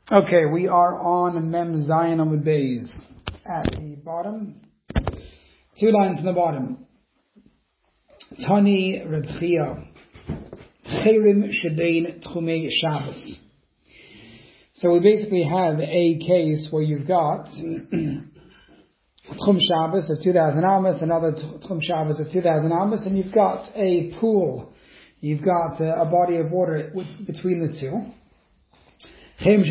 Okay, we are on Mem Zayin Amud Beis at the bottom. 2 lines in the bottom. Tani Reb Chia Cherim Shebein Tchumei Shabbos. So we basically have a case where you've got Tchum Shabbos of 2,000 Amos, another Tchum Shabbos of 2,000 Amos, and you've got a pool. You've got a body of water between the two. So in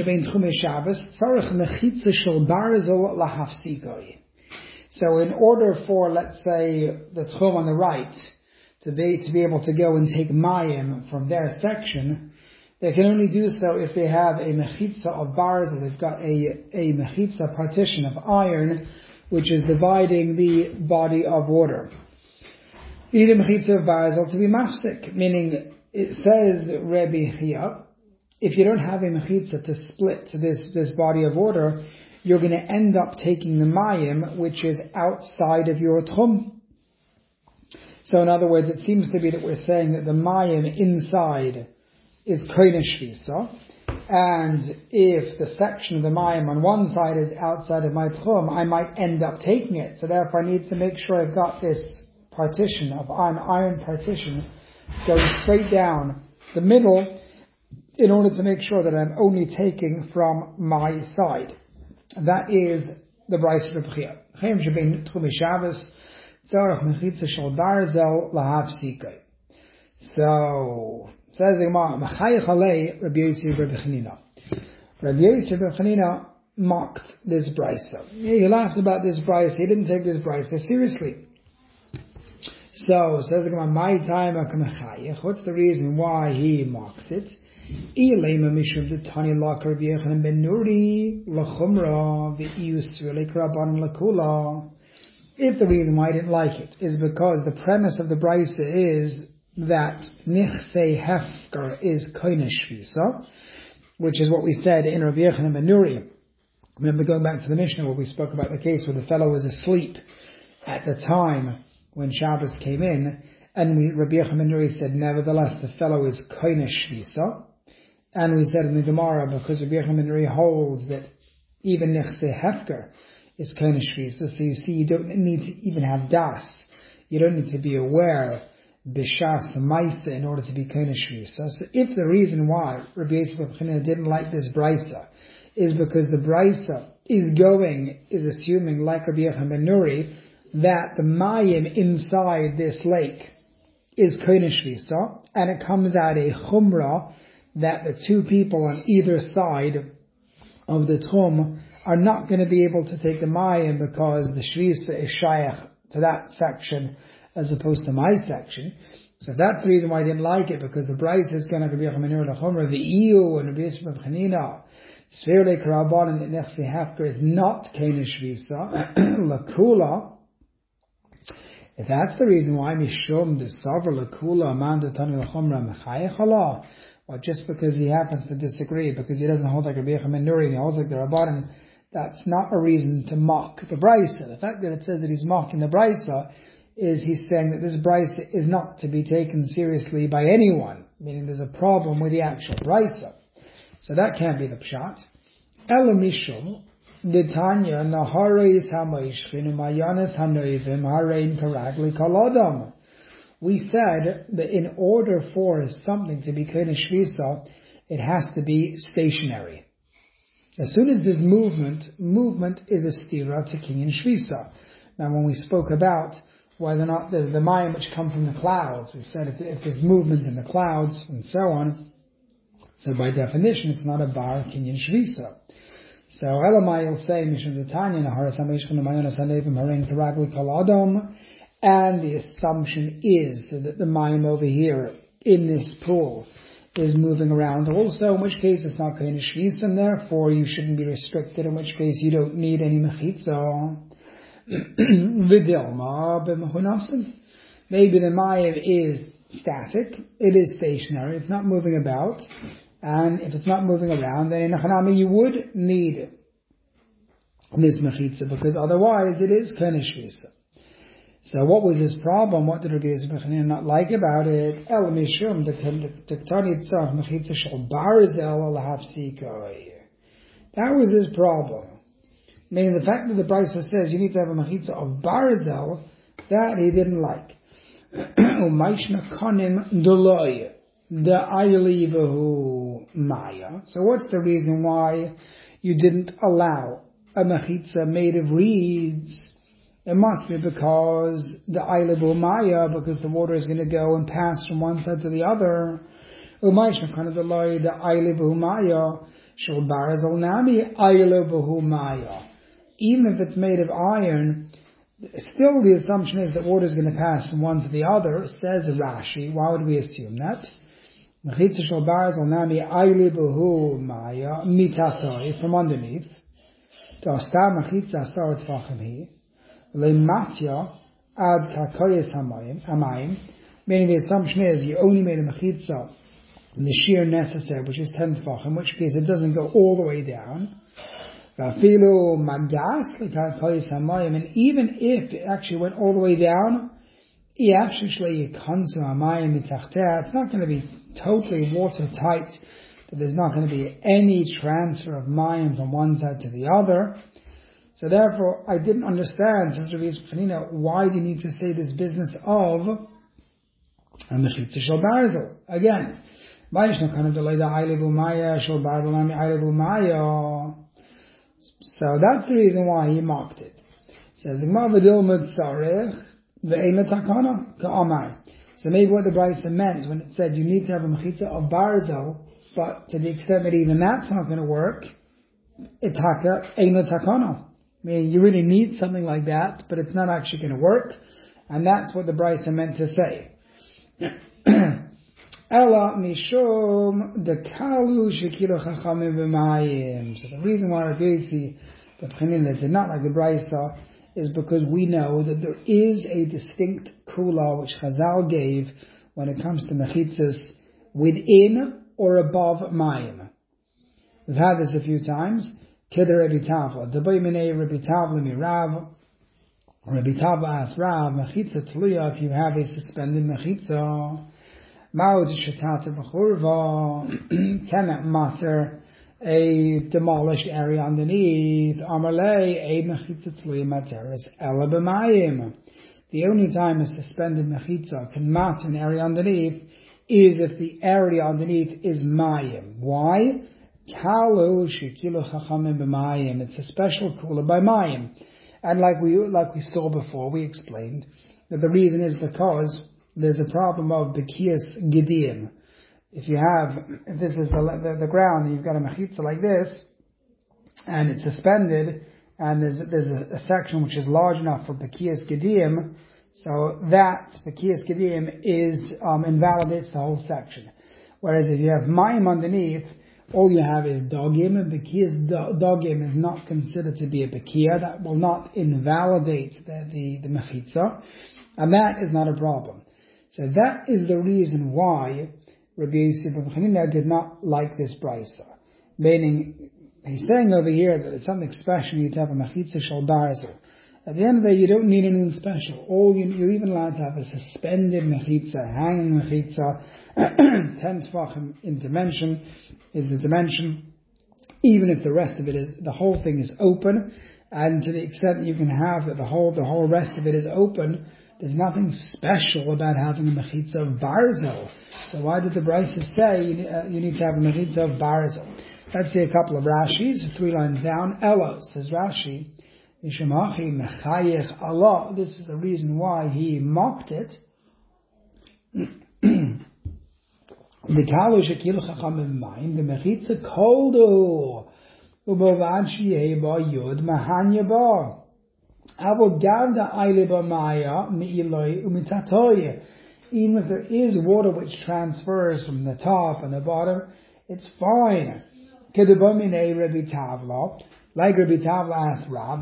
order for, let's say, the tchum on the right to be able to go and take mayim from their section, they can only do so if they have a mechitza of barzel. They've got a mechitza partition of iron, which is dividing the body of water. You need a mechitza of barzel to be mafsik, meaning it says Rebbe Chia, if you don't have a mechitza to split this body of water, you're going to end up taking the mayim, which is outside of your tchum. So in other words, it seems to be that we're saying that the mayim inside is koine shvisa, and if the section of the mayim on one side is outside of my tchum, I might end up taking it. So therefore I need to make sure I've got this partition of an iron partition going straight down the middle, in order to make sure that I'm only taking from my side. That is the Brayso Reb Chia. Cherim Shebein Tchumei Shabbos Tzarech Mechitza Shel Barzel Lahafsikei. So says the Gemara, Mechayich Alei Rabbi Yossi Reb Chanina. Rabbi Yossi Reb Chanina mocked this Brayso. He laughed about this Brayso. He didn't take this Brayso seriously. So says the Gemara, My time Mechayich. What's the reason why he mocked it? If the reason why I didn't like it is because the premise of the Brayso is that Nichsei Hefker is koine shvisa, which is what we said in Rabbi Yochanan ben Nuri. Remember going back to the Mishnah where we spoke about the case where the fellow was asleep at the time when Shabbos came in, and Rabbi Yochanan ben Nuri said, nevertheless, the fellow is koine shvisa. And we said in the Gemara, because Rabbi Yochanan ben Nuri holds that even Nichsei Hefker is koine shvisa, so you see you don't need to even have das. You don't need to be aware b'shas ma'isa in order to be koine shvisa. So if the reason why Rabbi Yossi ben Chanina didn't like this Brayso is because the Brayso is assuming, like Rabbi Yochanan ben Nuri, that the mayim inside this lake is koine shvisa, and it comes out a chumrah that the two people on either side of the tchum are not going to be able to take the mayim because the shvisa is shayach to that section as opposed to my section. So that's the reason why I didn't like it, because the Brayso is going to be the EU and Rabbi Yossi ben Chanina Sfirle Karabon and Nichsei Hefker is not koine shvisa lakula. If that's the reason why Mishum the Savar lakula amanda tani l'chumra mechayich Allah, or just because he happens to disagree, because he doesn't hold like Rabbi Yochanan ben Nuri and he holds like the Rabbanan, that's not a reason to mock the Brayso. The fact that it says that he's mocking the Brayso is he's saying that this Brayso is not to be taken seriously by anyone, meaning there's a problem with the actual Brayso. So that can't be the pshat. Elo mishum d'tanya nahareis hamoishchin umayanes hanoivim harein karagli kolodam. We said that in order for something to be koine shvisa, it has to be stationary. As soon as there's movement is a stira to kinyan shvisa. Now when we spoke about whether or not the mayim which come from the clouds, we said if there's movement in the clouds and so on, so by definition it's not a bar kinyan shvisa. So Elamai will say Mishum D'Tanya Naharas HaMeishchin Umayonas HaNevim Harein Karagli Kol Adam. And the assumption is that the mayim over here in this pool is moving around also, in which case it's not koine shvisa, and therefore you shouldn't be restricted, in which case you don't need any mechitza. V'dilma b'mechunasim. Maybe the mayim is static, it is stationary, it's not moving about, and if it's not moving around, then in a chanami you would need this mechitza, because otherwise it is koine shvisa. So what was his problem? What did Rabbi Yossi ben Chanina not like about it? El mishum the tektani tzarich mechitza shel barzel lahafsikoi. That was his problem. Meaning the fact that the Brisa says you need to have a mechitza of barzel, that he didn't like. So what's the reason why you didn't allow a mechitza made of reeds? It must be because the aylebu maya, because the water is going to go and pass from one side to the other. The aylebu maya shel barzel nami aylebu maya. Even if it's made of iron, still the assumption is that water is going to pass from one to the other, says Rashi. Why would we assume that? Mechitza shel barzel nami aylebu maya mitatoi, from underneath. Meaning the assumption is you only made a mechitza in the shear necessary, which is 10 tefachim, in which case it doesn't go all the way down. And even if it actually went all the way down, it's not going to be totally watertight, that there's not going to be any transfer of mayim from one side to the other. So therefore, I didn't understand, says Rabbi Yisrael, why do you need to say this business of a mechitza shel barzel? Again, so that's the reason why he mocked it. Says so maybe what the Brisa meant when it said you need to have a mechitza of barzel, but to the extent that even that's not going to work, itaka eina takana. Meaning you really need something like that, but it's not actually going to work, and that's what the Brisa meant to say. Ela mishum dekalu shekilu chachamim b'mayim. So the reason why Rabbi Yossi the Pchanina did not like the Brisa is because we know that there is a distinct kula which Chazal gave when it comes to mechitzas within or above mayim. We've had this a few times. Keder Rabbi Tavla. Dabay minei Rabbi Tavla mirav. Rabbi Tavla asked Rav, mechitza tluya, if you have a suspended mechitza, ma'od shetata b'churva, can it matter a demolished area underneath? Amalei, a mechitza tluya materis ela b'mayim. The only time a suspended mechitza can matter an area underneath is if the area underneath is mayim. Why? Kalu shekilu chachamim b'mayim. It's a special kula by mayim. And like we saw before, we explained that the reason is because there's a problem of Bekias Gideon. If this is the ground, and you've got a mechitza like this, and it's suspended, and there's a section which is large enough for Bekias Gideon, so that Bekias Gideon invalidates the whole section. Whereas if you have Mayim underneath, all you have is dogim, and Bekias dogim is not considered to be a Bekia. That will not invalidate the mechitza, and that is not a problem. So that is the reason why Rabbi Yossi ben Chanina did not like this brisa. Meaning, he's saying over here that it's something special, you need to have a mechitza shel barzel. At the end of the day, you don't need anything special. You're even allowed to have a suspended mechitza, hanging mechitza, 10 tefachim in dimension is the dimension, even if the rest of it the whole thing is open, and to the extent that you can have that the whole rest of it is open, there's nothing special about having a mechitza of barzel. So why did the Brisa say you need to have a mechitza of barzel? Let's see a couple of Rashis, 3 lines down. Ella, says Rashi, Mishamachi mechayech Allah. This is the reason why he mocked it. The shekil chachamim mayim, the mechitza koldo, ubovad shiyeh ba yud mahanya ba. Avo gavda aile ba maya mi'iloi umitatoye. Even if there is water which transfers from the top and the bottom, it's fine. Kedubamine Rabbi Tavla. Like Rabbi Tavla asked Rav,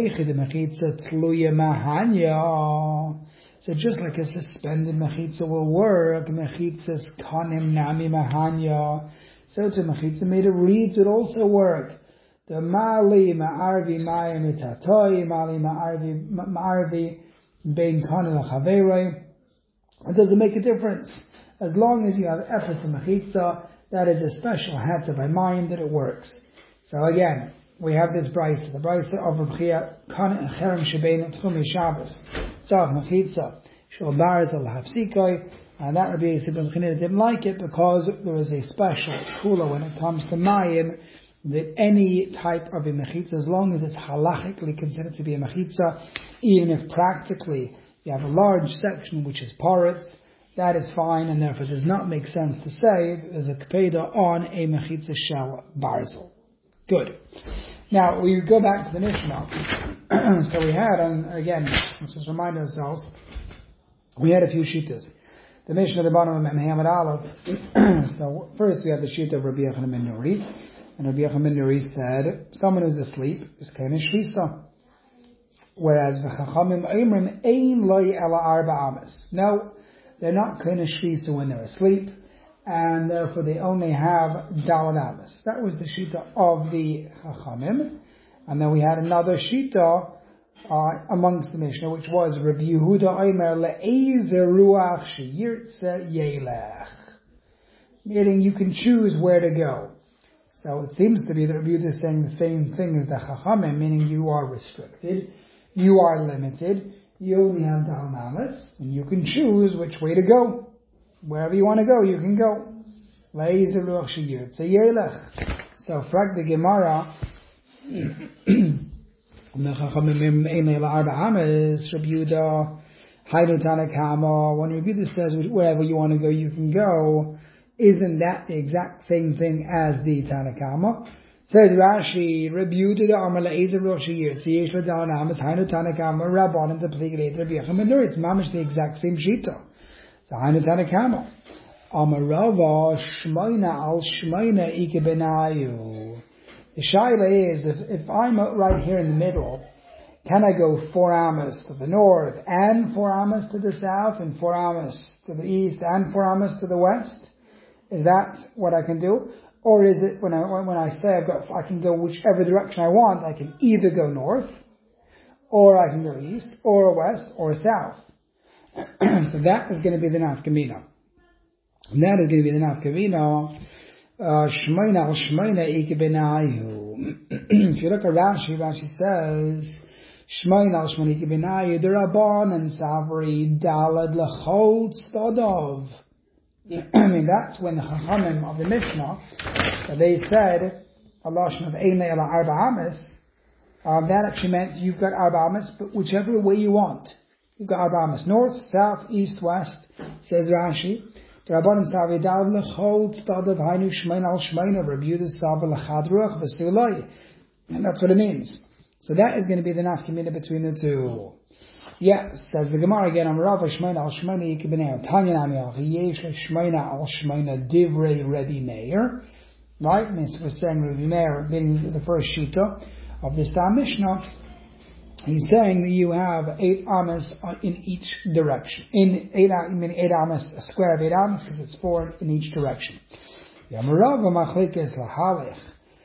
so just like a suspended mechitza will work, mechitzas kanim nami mahanya, so to mechitza made of reeds would also work. The mali ma'arvi mayim itatoi, mali ma'arvi bein kanim l'achaveroi. It doesn't make a difference. As long as you have ephes and mechitza, that is a special hatta by mayim that it works. So again, we have this brayso, the brayso of Reb Chia, kan cherem shebein tchumi Shabbos, tzach mechitza, shel barzel hafsikoi, and that Rabbi Yosef ben Chanina didn't like it because there is a special kula when it comes to mayim, that any type of a mechitza, as long as it's halachically considered to be a mechitza, even if practically you have a large section which is poritz, that is fine, and therefore it does not make sense to say there's a kpeda on a mechitza shel barzel. Good. Now we go back to the Mishnah. So we had, and again, let's just remind ourselves, we had a few shittas. The Mishnah, the bottom of Muhammad Aleph. So first we have the shita of Rabbi Yochanan ben Nuri, and Rabbi Yochanan ben Nuri said, someone who's asleep is kain shvisa. Whereas v'chachamim oimrim ein loy ela arba amas. No, they're not kain shvisa when they're asleep, and therefore they only have dalad amas. That was the shita of the chachamim, and then we had another shita amongst the Mishnah, which was Rabbi Yehuda Omer le'ezer ruach sheyirtze yelech, meaning you can choose where to go. So it seems to be that Rabbi Yehuda is saying the same thing as the Chachamim, meaning you are restricted, you are limited, you only have Dal Namas, and you can choose which way to go. Wherever you want to go, you can go. Le'ezer ruach sheyirtze yelech. So, frag the Gemara, when Rabbi Yehuda says wherever you want to go, you can go, isn't that the exact same thing as the Tanakama? Says Rashi, Rabbi Yehuda Amar le'ezer ruach sheyirtze yesh lo dal namas hainu Tanakama rabbanan t'pligei Rabbi Yochanan ben Nuri. It's mamish the exact same shita. So hainu Tanakama Amar Rava shmoina al shmoina ike benayu. The shaila is, if I'm right here in the middle, can I go 4 amas to the north and 4 amas to the south and 4 amas to the east and 4 amas to the west? Is that what I can do? Or is it when I say I can go whichever direction I want, I can either go north, or I can go east, or west, or south? So that is going to be the nafkamina. And that is going to be the nafkamina. Shmoina al shmoina ike benayu. If you look at Rashi says, Shmoina al shmoina ike benayu, the Rabban and Savri dalad lechol tzadov. I mean, that's when the Chachamim of the Mishnah, they said, a lashon of Einei ela arba amas, that actually meant you've got arba amas, but whichever way you want. You've got arba amas, north, south, east, west, says Rashi. The Rabban and Savri dalad lechol tzadov hainu shmoina al shmoina, Rabbi Yehuda Savri lechad ruach v'sulai. And that's what it means. So that is going to be the nafkamina between the two. Yes, says the Gemara again, Amarav Shmeina al Shmeina Yikibineo, Tanya Namiel, Yesh Shmeina al Shmeina Divrei Rebbe Meir. Right? Means we're saying Rebbe Meir being the first shita of this Tam Mishnah. He's saying that you have 8 amas in each direction. In 8 amas, a square of 8 amas, because it's 4 in each direction. Amarav Machlekes Lahalech.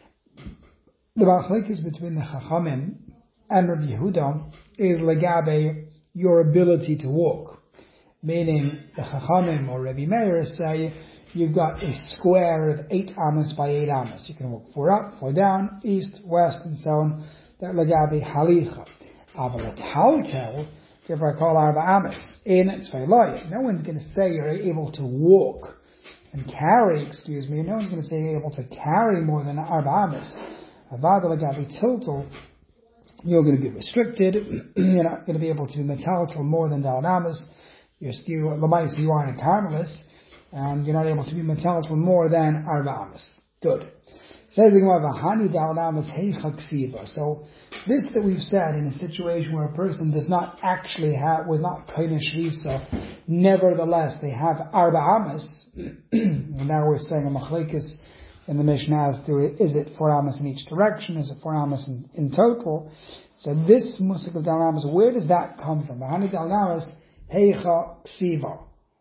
The Machlekes between the Chachamim and Rabbi Yehuda is legabe your ability to walk. Meaning the Chachamim or Rebbe Meir say you've got a square of 8 amas by 8 amas. You can walk 4 up, 4 down, east, west, and so on. That legabe halicha. Aval taltel, therefore I call arba amas. In tzvei. No one's going to say you're able to walk and carry, no one's going to say you're able to carry more than arba amas. Avad legabe tiltel, you're going to be restricted. You're not going to be able to be metaltal more than dalanamas. You are in a carmelis, and you're not able to be metaltal more than arbamas. Good. Says the Gemara, "V'hani dalanamas heicha ksiva." So this that we've said in a situation where a person does not actually was not kaina shvisa, nevertheless they have arbamas. And now we're saying a machlekes in the Mishnah as to is it 4 amas in each direction? Is it 4 amas in total? So this musik of Dal Namas, where does that come from? Hani Dal Namas heicha ksiva.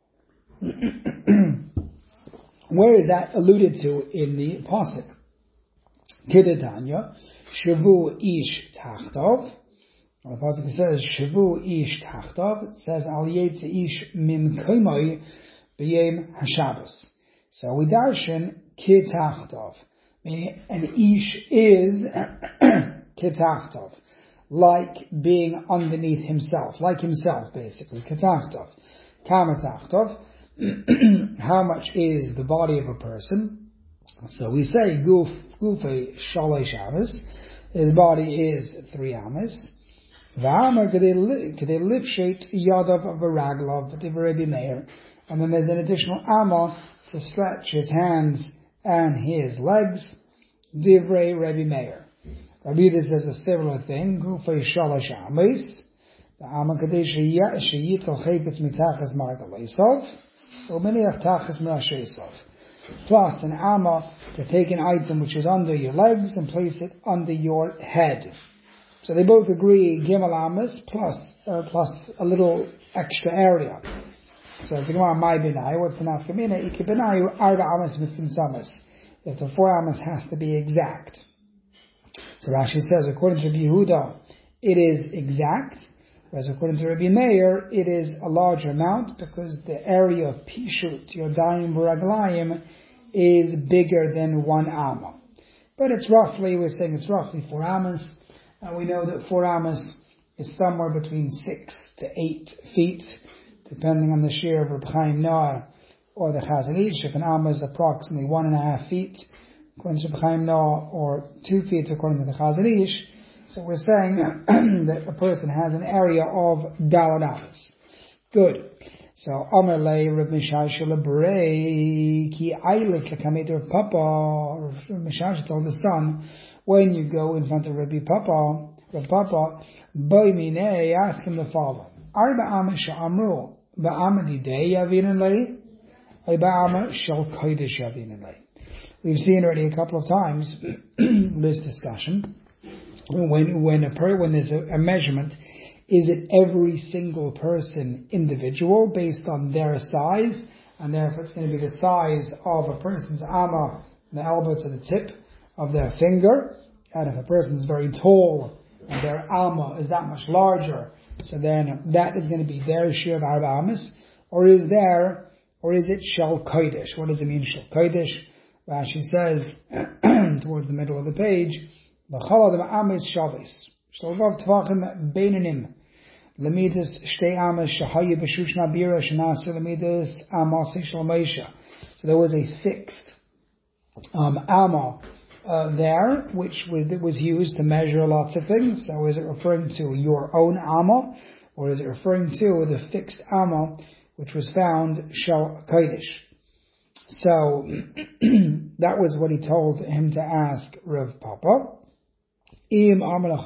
Where is that alluded to in the pasuk? Kedetanya shavu ish tachtov. The pasuk says shavu ish tachtov. It says al yetze ish mim koimoi b'yem hashabbos. So we darshan Kitachtov. Meaning, an ish is ketachtov, like being underneath himself, like himself basically, ketachtov. Kamatachtov, how much is the body of a person? So we say gufe shalosh amas, his body is 3 amas. V'amar kedei lifshet yadav of a raglov divrei Meir, and then there's an additional amma to stretch his hands and his legs, divrei Rebbe Meir. Rabbi Yehuda says a similar thing, gufe shalosh amas. The amma kedei sheyitel chaypetz mitachas margaleisov, u'miniach tachas mirashesov. Plus an amma to take an item which is under your legs and place it under your head. So they both agree gimel amas plus a little extra area. So if you want my benai, what's the nafkamina? Ikebenayu arba amas mitzimtzamas. If the 4 amas has to be exact. So Rashi says, according to Rabbi Yehuda, it is exact. Whereas according to Rabbi Meir, it is a larger amount because the area of Pishut, Yodayim V'Raglayim, is bigger than 1 amma. But we're saying it's roughly 4 amas. And we know that 4 amas is somewhere between 6 to 8 feet, depending on the share of Reb Chaim Noah or the Chazon Ish. If an amma is approximately 1.5 feet, according to Reb Chaim Noah, or 2 feet according to the Chazon Ish. So we're saying that a person has an area of daled amas. Good. So Amar lei Reb Mishash lebrei ki eilis lekamet Reb Papa. Reb Mishash told the son, when you go in front of Reb Papa, boy minei, ask him the following: Arba amas she'amru ba'ama didei yavinin lei, or ba'ama shel kodesh yavinin lei. We've seen already a couple of times this discussion. When there's a measurement, is it every single person individual based on their size, and therefore it's going to be the size of a person's amma, the elbow to the tip of their finger, and if a person is very tall and their amma is that much larger, so then that is going to be their share of arba amas, or is it shel kodesh? What does it mean shel kodesh? Rashi says towards the middle of the page, L'chalad amas shavis shalvav tvachim beinanim lemidas shtei amas shahaya b'shush nabira shenaser lemidas amas shel Moshe. So there was a fixed amma there, which was used to measure lots of things. So is it referring to your own amma, or is it referring to the fixed amma which was found shel kodesh? So that was what he told him to ask Rav Papa. And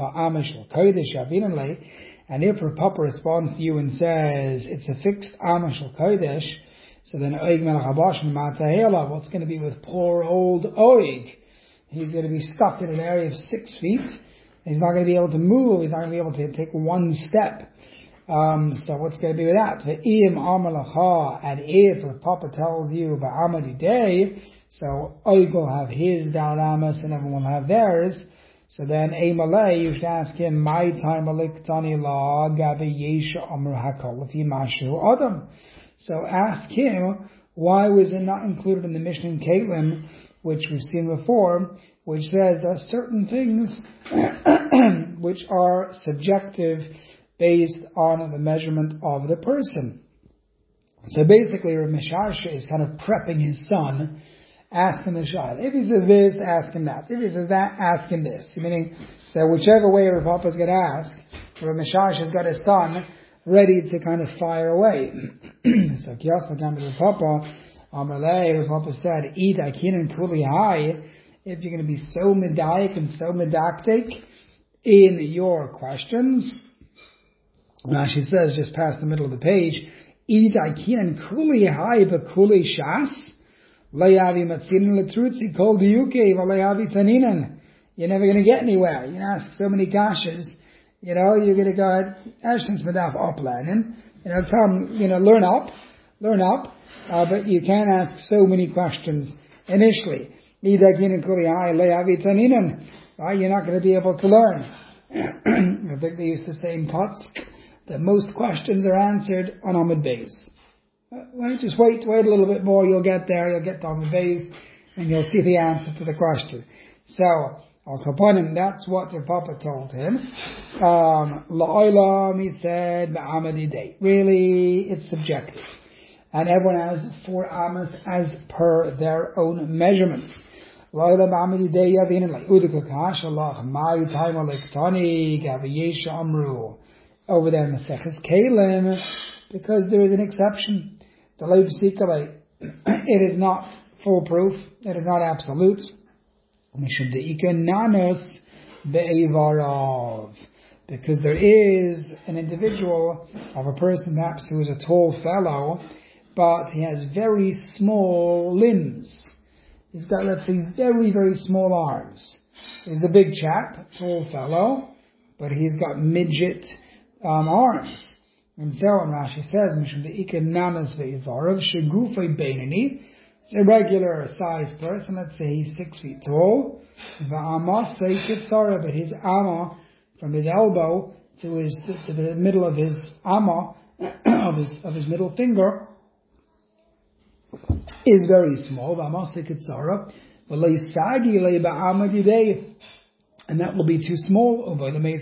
if Rav Papa responds to you and says it's a fixed amma shel kodesh, so then what's going to be with poor old Oig? He's going to be stuck in an area of 6 feet. He's not going to be able to move. He's not going to be able to take one step. So what's going to be with that? And if Rav Papa tells you ba'amadi day, so Oig will have his down amas and everyone will have theirs. So then, you should ask him, my time aliktani la gabe yesha amr hakol mashu adam. So ask him, why was it not included in the Mishnah in Kalim, which we've seen before, which says there are certain things which are subjective based on the measurement of the person. So basically, Rav Mishash is kind of prepping his son. Ask him the shayla. If he says this, ask him that. If he says that, ask him this. Meaning, so whichever way Rav Papa is going to ask, Rav Mishash has got his son ready to kind of fire away. So Kiyas Makam Rav Papa, Amalei, Rav Papa said, eat akinan kuli high. If you're going to be so medayik and so medactic in your questions, Rashi says just past the middle of the page, eat akinan kuli high v'kuli shas. You're never going to get anywhere. You ask so many kashas, you're going to go ahead, Ashton's medaf uplearning, come, learn up, but you can't ask so many questions initially. Right? You're not going to be able to learn. I think they used to say in Potsk that most questions are answered on Amud Beis. Just wait a little bit more, you'll get there, you'll get to Amud Beis, And you'll see the answer to the question. So, Al Kapanim, that's what the Papa told him. La'olam, he said, Ba'amadi day. Really, it's subjective. And everyone has 4 amas as per their own measurements. La'olam ba'amadi day yavinin like Udukakash Allah, Mayu Taima Lektani, Gaviyesha Amru. Over there in the Maseches Kalim, because there is an exception. The Lev Sikale, it is not foolproof, it is not absolute. Because there is an individual of a person perhaps who is a tall fellow, but he has very small limbs. He's got, let's say, very, very small arms. So he's a big chap, tall fellow, but he's got midget arms. And so when Rashi says, it's a regular sized person, let's say he's 6 feet tall, but his amma, from his elbow to the middle of his amma, of his middle finger, is very small, and that will be too small.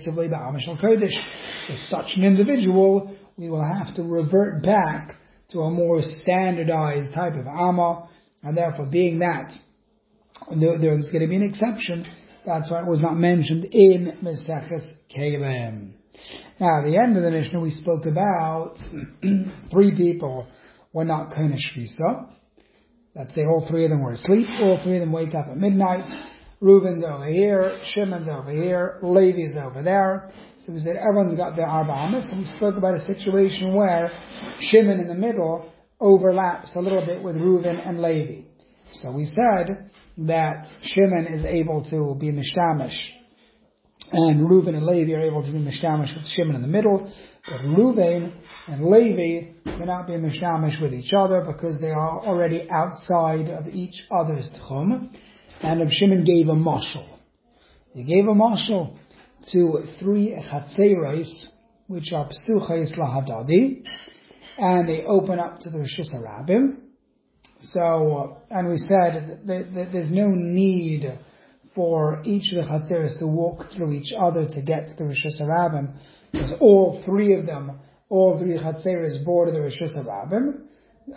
So such an individual, we will have to revert back to a more standardized type of amma, and therefore being that there's going to be an exception, that's why it was not mentioned in Maseches Kalim. Now, at the end of the Mishnah, we spoke about 3 people were not Koine Shvisa. Let's say all 3 of them were asleep, all 3 of them wake up at midnight. Reuben's over here, Shimon's over here, Levi's over there. So we said everyone's got their Arba Amas, and we spoke about a situation where Shimon in the middle overlaps a little bit with Reuben and Levi. So we said that Shimon is able to be Mishtamish, and Reuben and Levi are able to be Mishtamish with Shimon in the middle, but Reuben and Levi cannot be Mishtamish with each other because they are already outside of each other's Tchum. And Reb Shimon gave a mashal. He gave a mashal to 3 chatzeros, which are psuchais lahadadi, and they open up to the Rishus HaRabim. So, and we said that there's no need for each of the chatzeros to walk through each other to get to the Rishus HaRabim, because all 3 chatzeros border the Rishus HaRabim.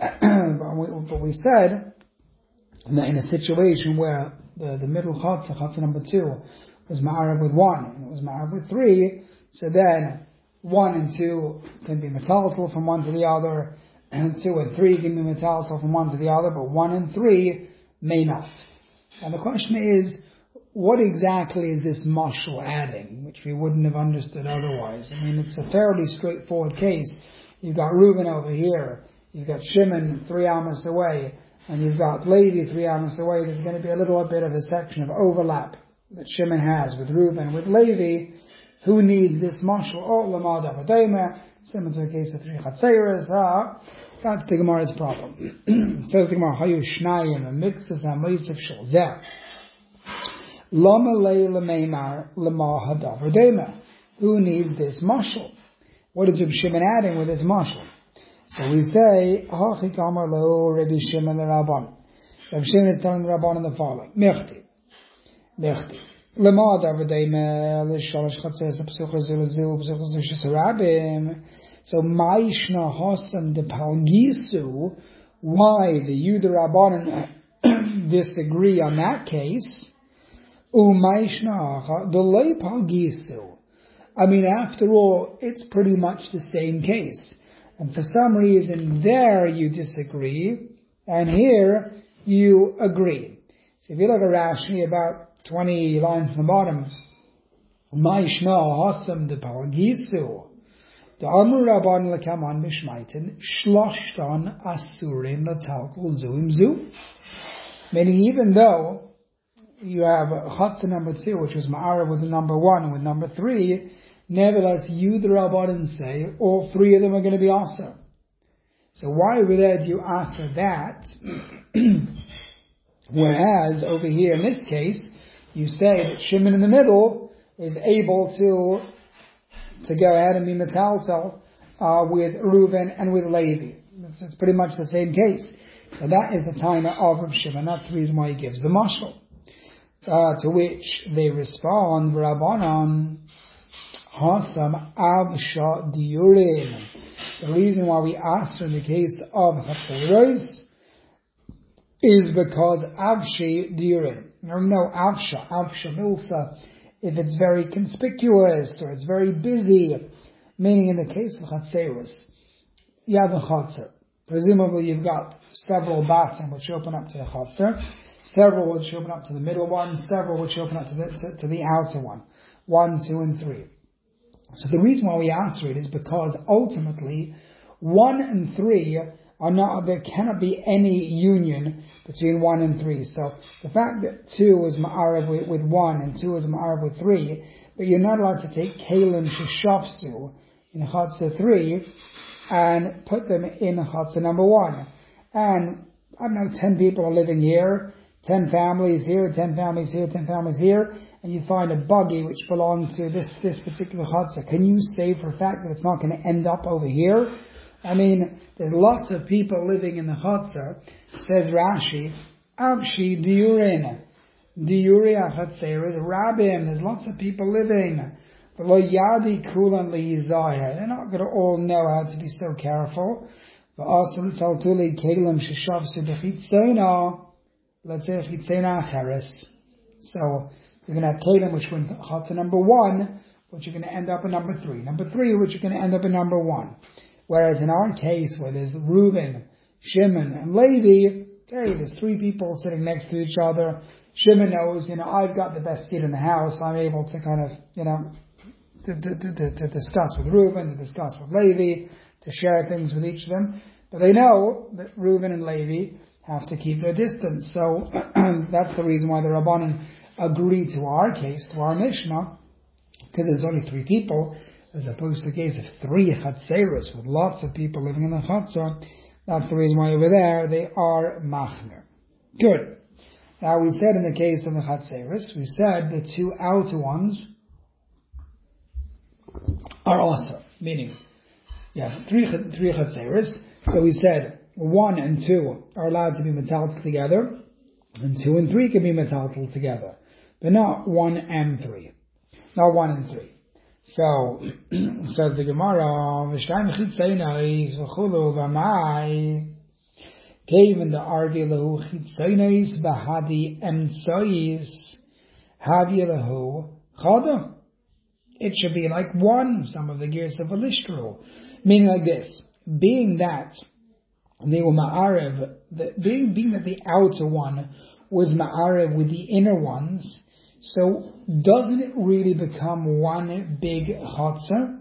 But we said that in a situation where the middle chatzah number 2, was ma'arav with 1, and it was ma'arav with 3, so then 1 and 2 can be metaltal from one to the other, and 2 and 3 can be metaltal from one to the other, but 1 and 3 may not. And the question is, what exactly is this mashal adding, which we wouldn't have understood otherwise? I mean, it's a fairly straightforward case. You've got Reuben over here, you've got Shimon 3 amas away, and you've got Levi 3 amas away. There's going to be a little bit of a section of overlap that Shimon has with Reuben. With Levi, who needs this mashal? Oh, Lamad Avadayma, similar to the case of 3 chatzeros. That's the Gemara's problem. Says the Gemara, Hayu Shnayim, a mixes Hamoisif Shalzeh. Lama Leila Meimar, Lama Hadavadayma. Who needs this mashal? What is Reb Shimon adding with this mashal? So we say, Hachi Kamar Lo Rabbi Shimon the Rabban. Rabbi Shimon is telling the Rabban the following. Mechti. Lama Davadayma, L'shalash Chatzeres, Psuchas Ilazu, Psuchas Rishus HaRabim. So, Maishna Hosam de Palgisu, why the Yudah Rabbanan disagree on that case? Umaishna the Lei Palgisu. I mean, after all, it's pretty much the same case. And for some reason there you disagree, and here you agree. So if you look at Rashi, about 20 lines from the bottom, Maishna Hosam de Palgisu. The Amur Rabban Lakaman Mishmaitin Shloshtan Asurin Latalkul Zuim Zu. Meaning, even though you have Chatzah number 2, which was Ma'ara with the number 1 and with number 3, nevertheless, you, the Rabbanan, say all 3 of them are going to be Asa. So why over there do you Asa that? Whereas over here in this case, you say that Shimon in the middle is able to go ahead and be metaltal with Reuben and with Levi. It's pretty much the same case. So that is the time of Rav Shimon. That's the reason why he gives the mashal. To which they respond, Rabbanan Hasam Avsha Diurin. The reason why we ask in the case of Chatzeros is because Avshi Diurin. Now we know Avsha Milsa, if it's very conspicuous or it's very busy, meaning in the case of Chatzeros, you have a Chatzer. Presumably you've got several baths which open up to the Chatzer, several which open up to the middle one, several which open up to the outer one. 1, 2, and 3. So the reason why we answer it is because ultimately 1 and 3 are not, there cannot be any union between 1 and 3. So the fact that 2 is ma'arav with 1 and 2 is ma'arav with 3, but you're not allowed to take kalim sheshafsu in Chatzah 3 and put them in Chatzah number 1. And I don't know, 10 people are living here, 10 families here, 10 families here, 10 families here, and you find a buggy which belonged to this particular Chatzah. Can you say for a fact that it's not going to end up over here? I mean, there's lots of people living in the Chatzah. Says Rashi, Avshi Diurin. Diuria Chatzeres Rabim. There's lots of people living. V'lo yadi kulan liyizayah. They're not going to all know how to be so careful. V'asam taltuli kelim sheshavsu b'chitzena. Let's say chitzena acheres. So you're going to have kelim which went Chatzah number 1, which you're going to end up in number 3. Number 3, which you're going to end up in number 1. Whereas in our case, where there's Reuben, Shimon, and Levi, okay, there's 3 people sitting next to each other. Shimon knows, I've got the best seat in the house. I'm able to kind of, to discuss with Reuben, to discuss with Levi, to share things with each of them. But they know that Reuben and Levi have to keep their distance. So that's the reason why the Rabbanan agreed to our case, to our Mishnah, because there's only 3 people, as opposed to the case of 3 Chatzeros with lots of people living in the Chatzah. That's the reason why over there they are Machmer. Good. Now we said in the case of the Chatzeros, we said the 2 outer ones are also, meaning, 3 Chatzeros. So we said 1 and 2 are allowed to be metaltal together, and 2 and 3 can be metaltal together, but not 1 and 3. Not 1 and 3. So, says the Gemara, V'shtayim chitzaynos v'chulu v'mai, Kevin the arvi lehu chitzaynos b'hadi emtsoyis havi lehu chada. It should be like 1, some of the gears of a lishtru. Meaning like this, being that they were ma'arev, being that the outer one was ma'arev with the inner ones, so doesn't it really become one big Chatzah?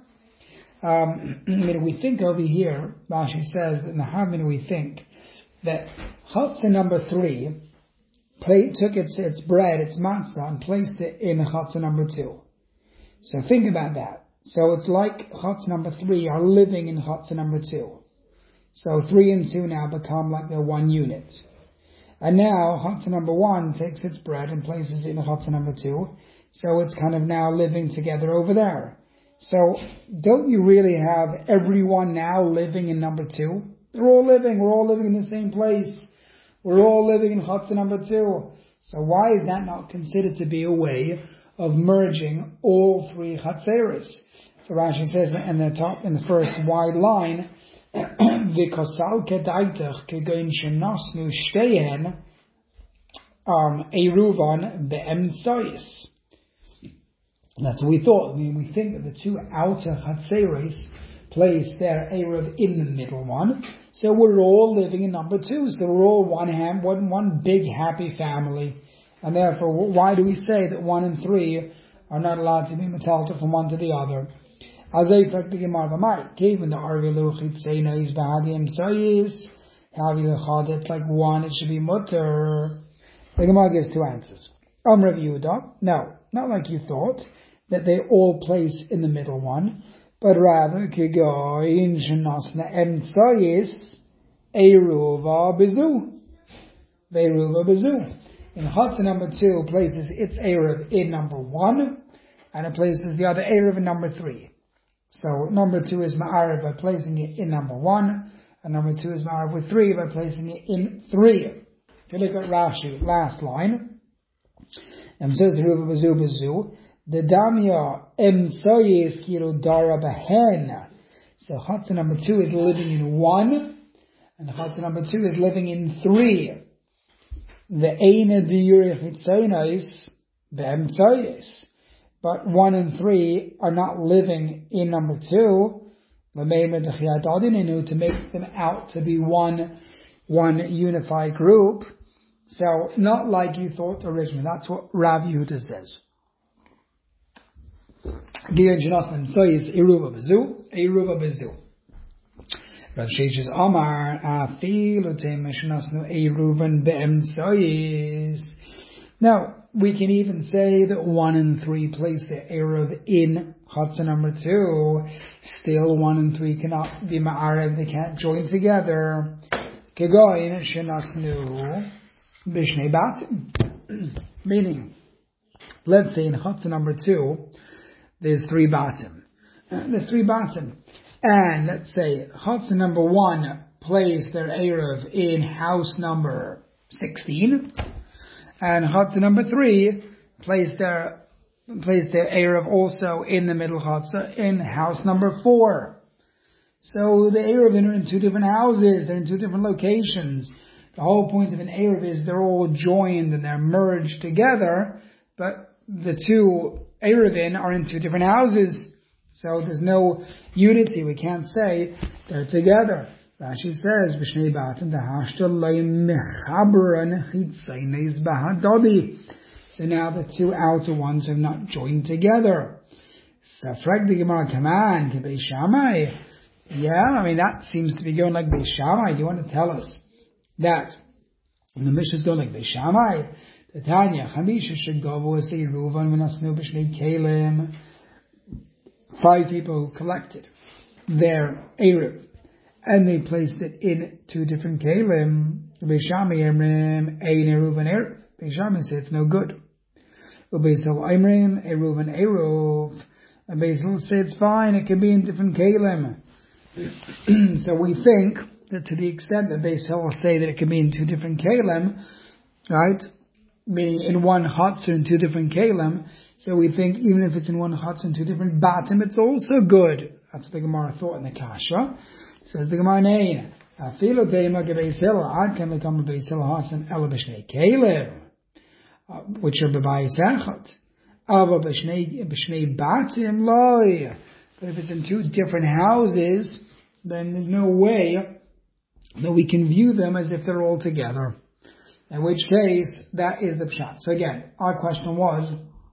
We think over here, Rashi says that in the Havmina we think that Chatzah number 3 took its bread, its matzah, and placed it in Chatzah number 2. So think about that. So it's like Chatzah number 3 are living in Chatzah number 2. So 3 and 2 now become like they're one unit. And now Chatzah number 1 takes its bread and places it in Chatzah number 2. So it's kind of now living together over there. So don't you really have everyone now living in number 2? They're all living. We're all living in the same place. We're all living in Chatzah number 2. So why is that not considered to be a way of merging all 3 Chatzeros? So Rashi says in the first wide line, V'kosal kedaitach kegoin shenosnu shtehen eruvan be'emtsoyis. That's what we thought. We think that the 2 outer Chatzeros place their eruv in the middle one. So we're all living in number 2. So we're all one big happy family. And therefore, why do we say that 1 and 3 are not allowed to be metalta from one to the other? As I fact the Gemara V'mai, given the Arvilu Chitzena is Bahadim Soyis, it's like 1, it should be mutter. So the Gemara gives 2 answers. Rav Yehuda, no, not like you thought, that they all place in the middle one, but rather, Kigoin Shenasna Em Soyis, Eruva Bezu. Ve'eruva Bezu. In Chatzah number 2 places its Eruv in number 1, and it places the other Eruv in number 3. So number 2 is Ma'arav by placing it in number 1, and number 2 is ma'ariv with 3 by placing it in 3. If you look at Rashi, last line, and it says Ruva Bazu Bazu, the Damya Emsoyes Kiro Dara Bahen. So Chatzah number 2 is living in 1, and Chatzah number 2 is living in 3. The Eina Diurich Hitzonais Be'emsoyes. But 1 and 3 are not living in number 2. To make them out to be one unified group. So not like you thought originally. That's what Rav Yehuda says. So is Eruva Bezu. Rav Sheshes Amar Afilu Temeshnasnu Eruvan Be'emsoyis. Now we can even say that 1 and 3 place the Eruv in Chatzah number 2. Still 1 and 3 cannot be ma'arev, they can't join together. Kegoin shenasnu b'shnei batim. Meaning, let's say in Chatzah number 2, there's 3 batim. And let's say Chatzah number 1 plays their Eruv in house number 16. And Chatzah number 3 placed their Eruv also in the middle Chatzah in house number 4. So the Eruv are in 2 different houses, they're in 2 different locations. The whole point of an Eruv is they're all joined and they're merged together, but the 2 Eruvin are in 2 different houses. So there's no unity, we can't say they're together. Rashi says, B'shnei batim dahashta loy mechaberan chitzaynes bahadodi. So now the 2 outer ones have not joined together. Safrag the Gemara, come on, Beis Shammai. Yeah, I mean that seems to be going like Beis Shammai. You want to tell us that the Mishnah is going like Beis Shammai? The Tanya, Chamisha Shegovu Esei Ruvan V'nasnu B'shnei Kelim. 5 people who collected their Eruv, and they placed it in 2 different Kelim. Beis Shammai Emrim Ein Eruv and Eruv. Beis Shammai said it's no good. Beis Hillel Emrim Eruv and Eruv. And Beis Hillel said it's fine, it can be in different Kelim. So we think that to the extent that Beis Hillel say that it can be in 2 different Kelim, right? Meaning in 1 Chatzah in 2 different Kelim, so we think even if it's in 1 Chatzah in 2 different Batim, it's also good. That's what the Gemara thought in the Kasha. Says the Gemara Nein. Afilo Teima Beis Hillel, Ad can become a Beis Hillel Hasan Ela B'shnei Kelim, which are B'bayis Echad. Ava B'shnei Batim Loi. But if it's in 2 different houses, then there's no way that we can view them as if they're all together. In which case, that is the pshat. So again, our question was,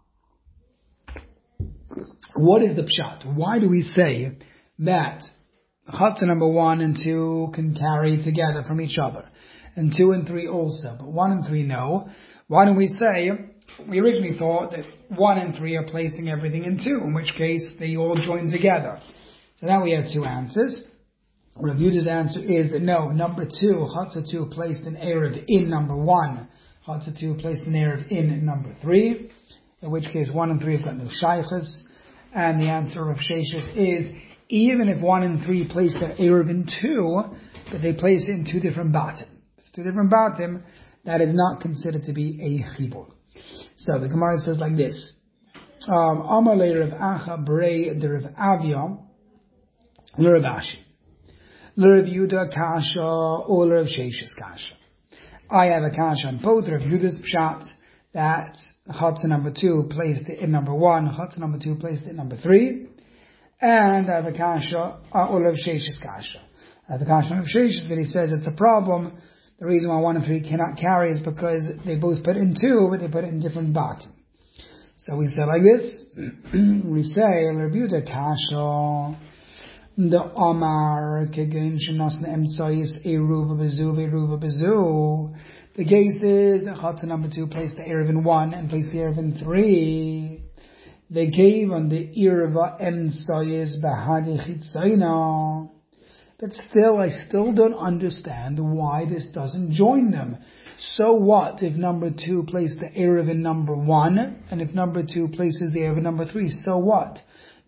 what is the pshat? Why do we say that Chatzah number 1 and 2 can carry together from each other, and 2 and 3 also, but 1 and 3 no? Why don't we say, we originally thought that 1 and 3 are placing everything in 2, in which case they all join together. So now we have 2 answers. Rav Yehuda's answer is that no, number 2, Chatzah 2 placed an Eruv in number 1, Chatzah 2 placed an Eruv in number 3, in which case 1 and 3 have got no shaychus. And the answer of Sheshes is, even if 1 and 3 place their Eruv in 2, but they place it in 2 different batim. It's 2 different batim, that is not considered to be a chibur. So the Gemara says like this, Amar le Rav Acha Brei de Rav Avia, le Rav Ashi. Rav Yehuda kasha or Rav Sheshes kasha. I have a kasha on both Rav Yehuda's pshat that Chatzah number 2 placed it in number 1, Chatzah number 2 placed it in number 3, and I have a kasha or Rav Sheshes kasha. I have a kasha on Rav Sheshes that he says it's a problem. The reason why 1 and 3 cannot carry is because they both put it in 2, but they put it in different batim. So we say like this, we say Rav Yehuda kasha. The Amar Kegen Shenasna Emtsayis Eruva Bezu. The case is that Chatzah number 2 placed the Eruv in 1 and placed the Eruv in 3. They gave on the Eruva Emtsayis Bahadi Chitzayna. But still, I still don't understand why this doesn't join them. So what if number 2 placed the Eruv in number 1, and if number 2 places the Eruv in number 3? So what?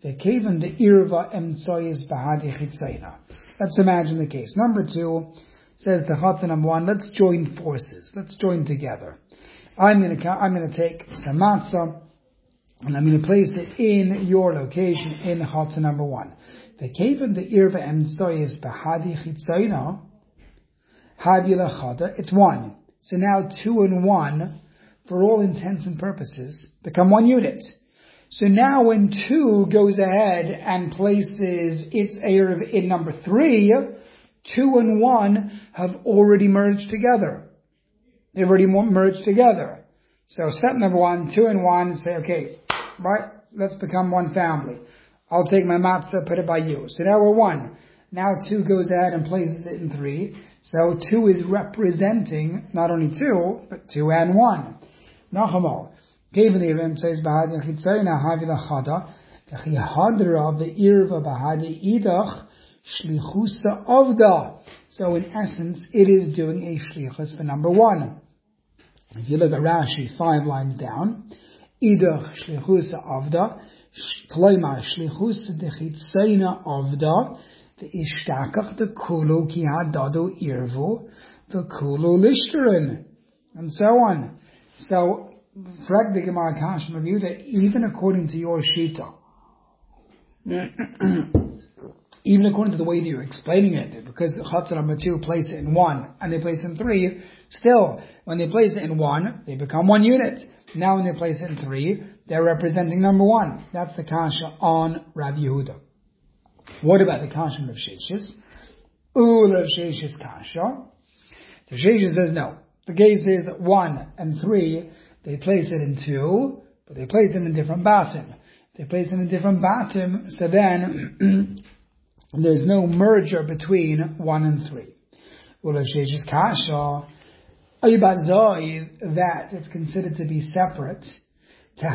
V'kevan the irva emtsoyis bahadi chitzayna. Let's imagine the case. Number 2 says the Chatzah number 1, let's join forces. Let's join together. I'm going to take some matzah and I'm going to place it in your location in Chatzah number 1. V'kevan the irva emtsoyis bahadi chitzayna havila chada. It's 1. So now 2 and 1, for all intents and purposes, become one unit. So now when 2 goes ahead and places its Erev in number 3, 2 and 1 have already merged together. They've already merged together. So step number 1, 2 and 1, say, okay, right, let's become one family. I'll take my matzah, put it by you. So now we're 1. Now 2 goes ahead and places it in 3. So 2 is representing not only 2, but 2 and 1. Nachamal. Given the event says bahadi chitzayna havila chada, the hadra of the irva bahadi idach shlichusa avda. So in essence, it is doing a shlichus for number 1. If you look at Rashi 5 lines down, idach shlichusa avda, kloimar shlichusa de chitzayna avda, the ishtakach the kulu ki hadadu irvu, the kulu lishterin, and so on. So, Frag the Gemara Kash review that even according to your Shita, even according to the way that you're explaining it, because Chatzah number 2 place it in 1 and they place it in 3, still, when they place it in 1, they become one unit. Now when they place it in 3, they're representing number 1. That's the Kasha on Rav Yehuda. What about the Kasha of Rav Sheshis? Rav Sheshis Kasha. So Sheshis says no. The case is 1 and 3, they place it in 2, but they place it in different batim. They place it in different batim, so then there's no merger between 1 and 3. Sheshis Kasha, that it's considered to be separate, so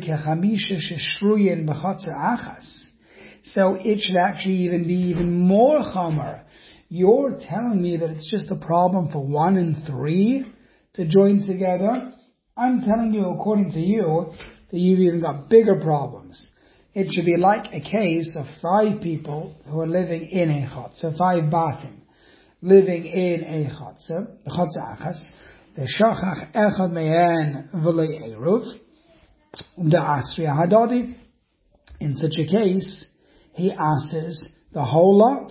it should actually even be even more chamer. You're telling me that it's just a problem for 1 and 3 to join together? I'm telling you, according to you, that you've even got bigger problems. It should be like a case of 5 people who are living in a chatzah, 5 batim, living in a chatzah achas. The shachach echad mehen v'lei eruv, the asri hadadi. In such a case, he asks the whole lot.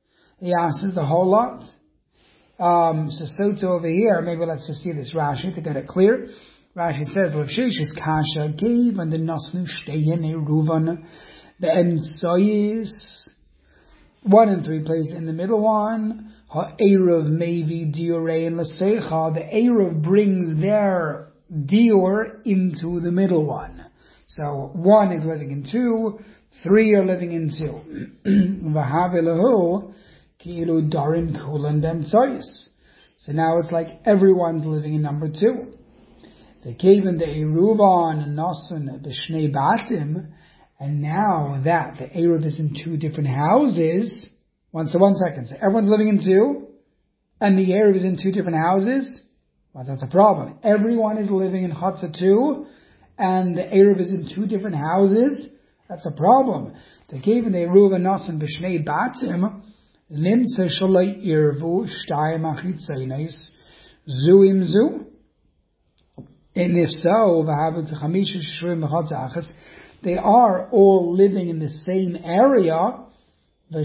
So too over here, maybe let's just see this Rashi to get it clear. Rashi says, Rav Sheshis Kasha gave and the Nasnu Shteyen Eruvan Be'emtsoyis 1 and 3 plays in the middle one. Ha'eruv Mevi Diorei and Lasecha. The Eruv brings their Dior into the middle one. So 1 is living in 2, 3 are living in 2. V'havilahu Kilu Darin Kulan Demtsoyis. So now it's like everyone's living in number 2. The Kavan the Eruvan and Nasun the Shnei Batim, and now that the Eruv is in 2 different houses, one second. So everyone's living in 2, and the Eruv is in 2 different houses. Well, that's a problem. Everyone is living in Chatzah 2, and the Eruv is in 2 different houses. That's a problem. The Kavan the Eruvan Nasun the Shnei Batim, Limtze Shalai Irvu Shtayim Achitzainis Zuim Zu. And if so, they are all living in the same area. The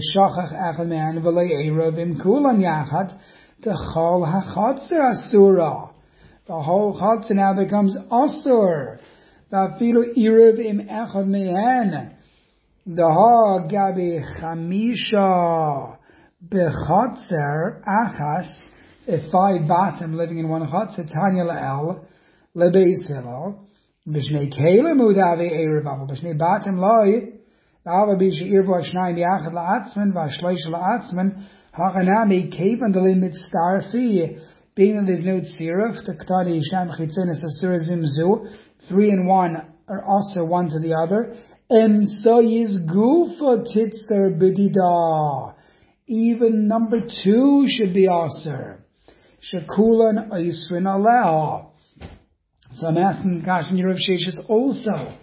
whole chatzah now becomes asur. The ha gabi chamisha bechatzer achas. If 5 batim living in one chatzah, Tanya la'el. Lebeis Hillel, B'shnei Kelim Udavi Erev Aval, B'shnei Batim Loi, Ava B'she Irvo Shnayim Yachad La'atzman, V'ashleish La'atzman, Ha'anami Kevan Dalim Mitztarfi, being that there's no tziruf, T'ktani Yisham Chitzinis Asur Zimzu, 3 and 1 are also one to the other, so Yiz Gufa Titzer B'dida, even number 2 should be Asur, Shekulan Yisrin Aleh. So I'm asking Kashan Rav Sheshis also.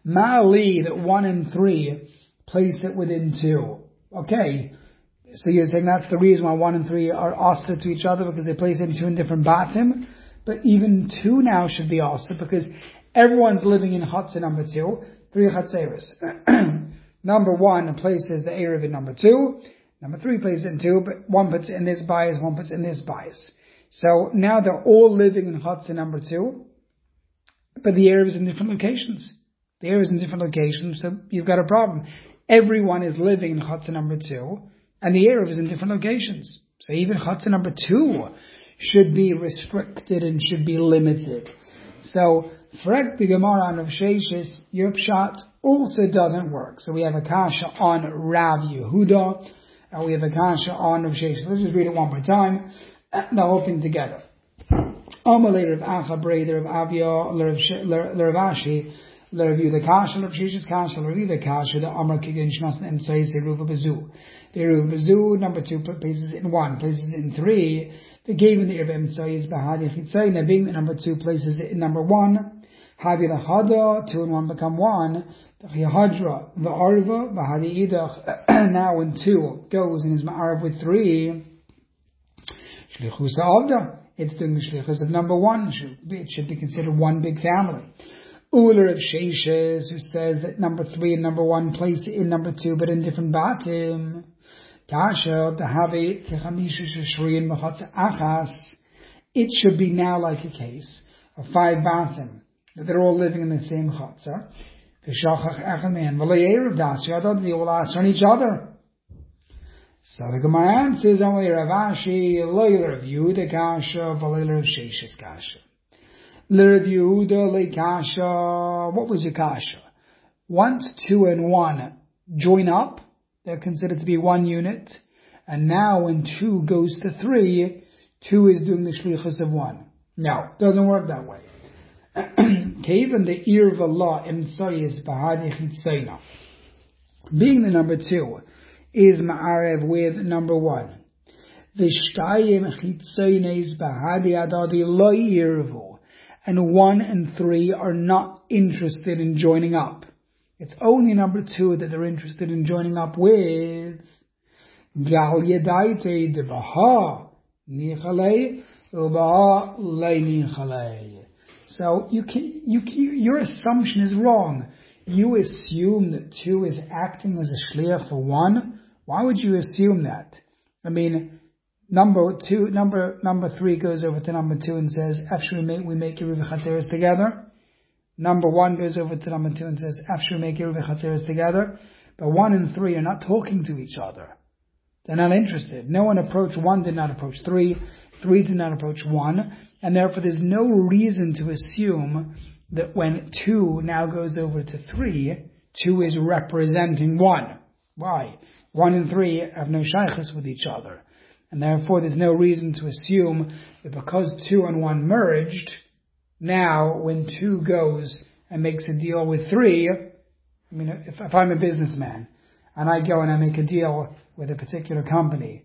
Ma'ali, that 1 and 3 place it within 2. Okay. So you're saying that's the reason why 1 and 3 are opposite to each other, because they place it in 2 in different batim. But even 2 now should be opposite, because everyone's living in Chatzah number 2, 3 Chatzeros. Number 1 places the Erev in number 2, number 3 places it in 2, but one puts it in this bias, one puts it in this bias. So now they're all living in Chatzah number 2, but the Erev is in different locations. The Erev is in different locations, so you've got a problem. Everyone is living in Chatzah number 2, and the Erev is in different locations. So even Chatzah number 2 should be restricted and should be limited. So, Frek the Gemara on Rav Sheshes, your pshat also doesn't work. So we have a kasha on Rav Yehuda, and we have a kasha on Rav Sheshes. Let's just read it one more time, the whole thing together. Amalei Rav Acha Breder Rav Avia L'Rav Ashi L'Rav Yehuda kasha L'Rav Sheshes kasha L'Rav Yehuda kasha the Amar Kigin Shnas Emtzai Seruva Bezu. The Eruv Bezu number 2 places it in 1, places it in 3. They gave in the Erev Emtzai is Bahadi Chitzai, now being the number 2 places it in number 1. Havi L'Chada, 2 and 1 become 1. The Chihadra, the Arva, Bahadi Idach, now when 2 goes and is Ma'arav with 3. Shlichus Avda, it's doing the Shlichus of number 1. It should be considered one big family. Uller of Sheshes, who says that number 3 and number 1 place it in number 2, but in different batim. Kasha, it should be now like a case of 5 batim, that they're all living in the same chatzah. They all answer on each other. So the Gemara answers, only Rav Ashi, Loyler of Yehuda Kasha, Loyler of Sheshes Kasha. L'Rav Yehuda Le Kasha, what was your Kasha? Once 2 and 1 join up, they're considered to be one unit. And now when 2 goes to 3, 2 is doing the shlichus of 1. No, it doesn't work that way. Even the Ir V'La Emtzayis Bahadi Chitzayna, being the number 2, is Ma'arev with number 1. V'Shtayim Chitzaynes Bahadi Adadi Lo Yirvu, and 1 and 3 are not interested in joining up. It's only number 2 that they're interested in joining up with. Gal Yedaite de Baha Nichalei Ubaha Le Nichalei. So your assumption is wrong. You assume that 2 is acting as a shliach for 1. Why would you assume that? I mean, number 3 goes over to number 2 and says, after we make Yeruv Chatzeres together. Number 1 goes over to number 2 and says, after we make Yeruv Chatzeres together. But 1 and 3 are not talking to each other. They're not interested. No one approached 1, did not approach 3. 3 did not approach 1. And therefore there's no reason to assume that when 2 now goes over to 3, 2 is representing 1. Why? 1 and 3 have no shaykhs with each other. And therefore there's no reason to assume that because 2 and 1 merged, now when 2 goes and makes a deal with 3, I mean, if I'm a businessman and I go and I make a deal with a particular company,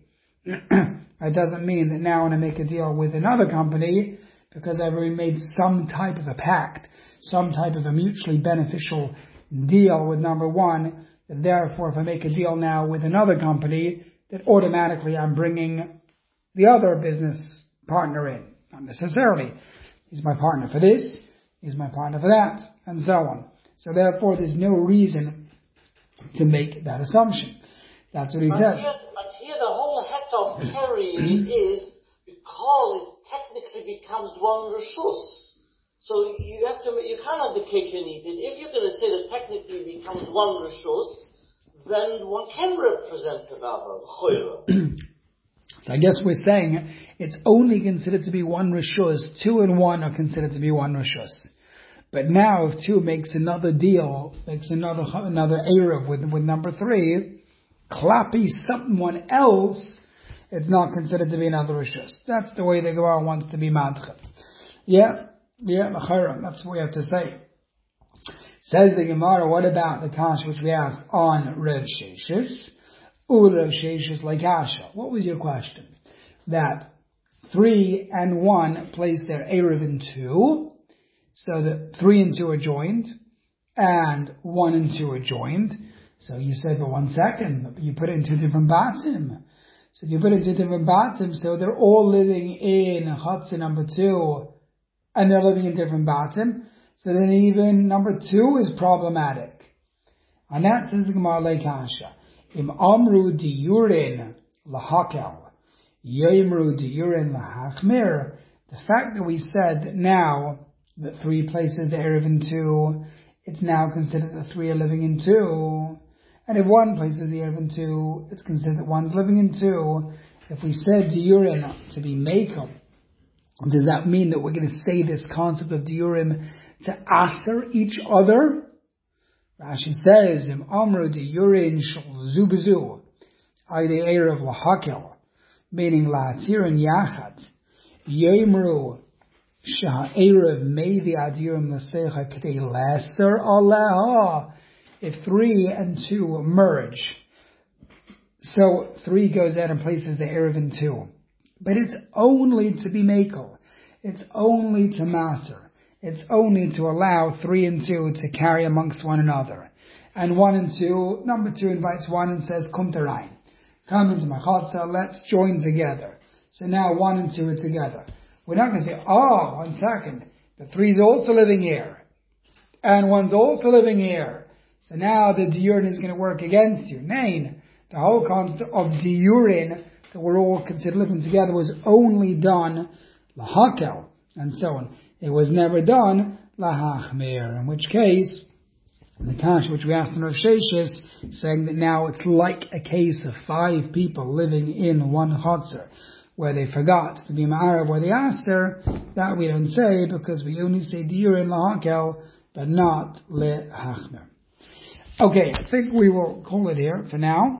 it doesn't mean that now when I make a deal with another company, because I've already made some type of a pact, some type of a mutually beneficial deal with number 1, that therefore if I make a deal now with another company, that automatically I'm bringing the other business partner in. Not necessarily. He's my partner for this, he's my partner for that, and so on. So therefore there's no reason to make that assumption. That's what he says. But here the whole head of carrying is because it technically becomes one reshus. So you cannot have the cake and eat it. If you're going to say that technically it becomes one reshus, then one can represent another choyra. So I guess we're saying it's only considered to be one reshus. 2 and 1 are considered to be one reshus. But now if 2 makes another deal, makes another Erev with number 3, clappy someone else, it's not considered to be another reshus. That's the way the Gemara wants to be madchet. Yeah, that's what we have to say. Says the Gemara, what about the kash which we asked on Rav Sheshes? Rav Sheshes like Asha. What was your question? That 3 and 1 place their Erev in 2, so that 3 and 2 are joined, and 1 and 2 are joined. So you said, but 1 second, you put it into different batim. So if you put it into different batim, so they're all living in Chatzah number 2, and they're living in different batim. So then even number 2 is problematic. And that says the Gemara like Kasha. Im amru diyurin lahakel, yemru diyurin lahachmir. The fact that we said that now that 3 places the Erev in 2, it's now considered that 3 are living in 2. And if 1 places the Erev in 2, it's considered that 1's living in 2. If we said diyurin to be makel, does that mean that we're going to say this concept of diyurim to aser each other? Rashi says, Im amru diyurin shel zubazu, ay the Erev lahakel, meaning la'atirin yachad, yemru sha'erev mevi adirim l'secha k'dei leser aleha. If 3 and 2 merge, so 3 goes out and places the Erev in 2. But it's only to be makel. It's only to matter. It's only to allow 3 and 2 to carry amongst one another. And 1 and 2, number 2 invites 1 and says, Kum terayin. Come into my chatzah, let's join together. So now 1 and 2 are together. We're not going to say, 1 second, the 3 is also living here. And 1's also living here. So now the diyurin is going to work against you. Nain, the whole concept of diyurin that we're all considered living together was only done lahakel and so on. It was never done lahachmir. In which case, the kasha which we asked in Rav Sheshes, saying that now it's like a case of 5 people living in one chatzar, where they forgot to be ma'arav where they aser, that we don't say because we only say diyurin lahakel, but not lehachmir. Okay, I think we will call it here for now.